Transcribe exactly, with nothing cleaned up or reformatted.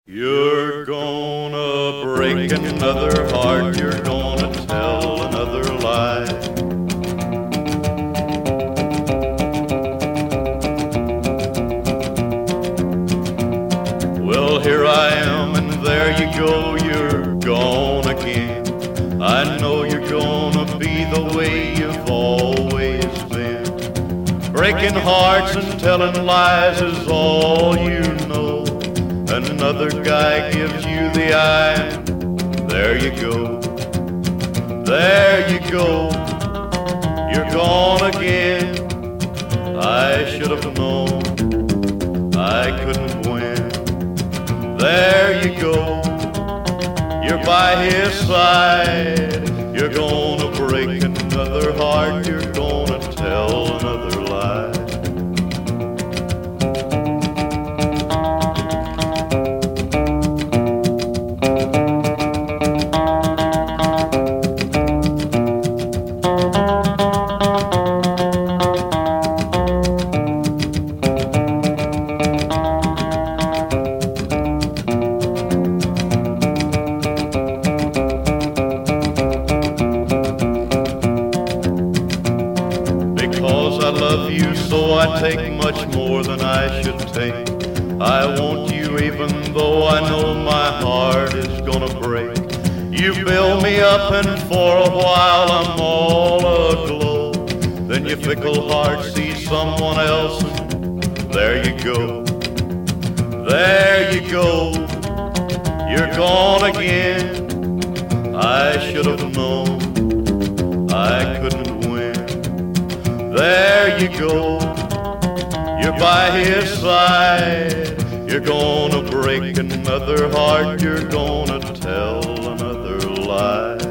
You're gonna break another heart, you're gonna tell another lie. Well, here I am, and there you go, you're gone again. I know you're gonna be the way you've always been. Breaking hearts and telling lies is all you know. Another guy gives you the eye, and there you go, there you go, you're gone again. I should have known I couldn't win. There you go, you're by his side. You're gonna break another heart, you're gonna tell another lie. Because I love you, so I take much more than I should take. I want you even though I know my heart is gonna break. You build me up and for a while I'm all aglow. Then your fickle heart sees someone else and there you go, there you go, you're gone again. I should have known I couldn't win. There you go, you're by his side. You're gonna break another heart, you're gonna tell another lie.